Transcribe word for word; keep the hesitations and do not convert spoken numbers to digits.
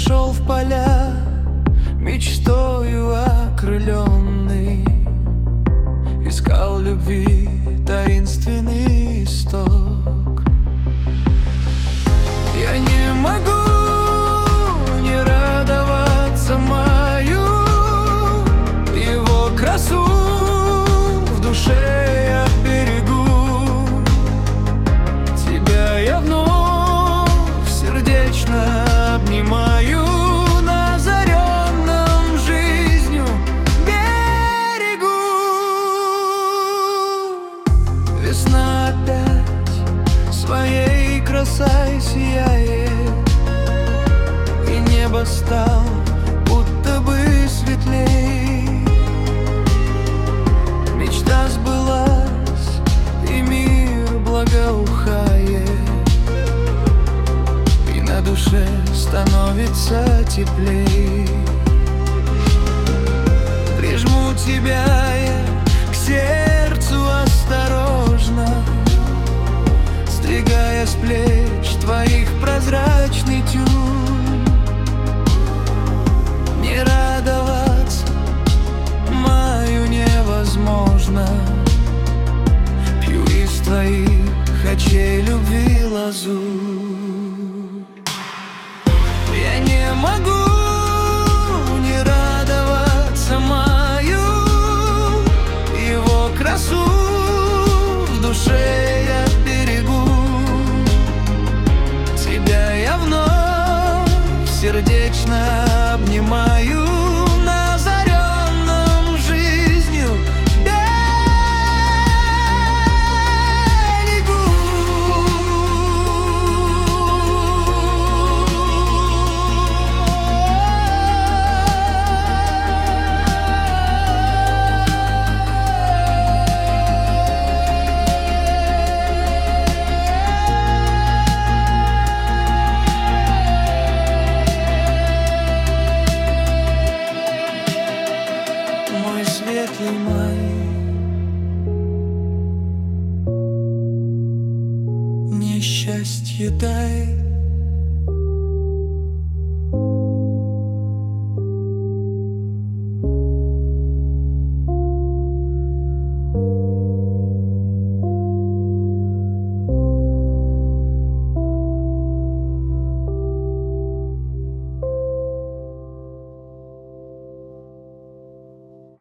шел в поля, мечтою окрыленный, искал любви таинственный исток. Я не могу не радоваться маю, его красу в душе я берегу. Тебя я вновь сердечно обнимаю на озаренном жизнью берегу. Весна опять своей красой сияет, и небо стало будто бы светлей. Мечта сбылась, и мир благоухает, и на душе становится теплей. Прижму тебя я к сердцу осторожно, сдвигая с плеч твоих прозрачный тюль. Не радоваться маю невозможно, пью из твоих очей любви лазурь. Я не могу не радоваться маю, его красу в душе я берегу. Тебя я вновь сердечно обнимаю на озаренном жизнью берегу. Мой светлый май, несчастье дай.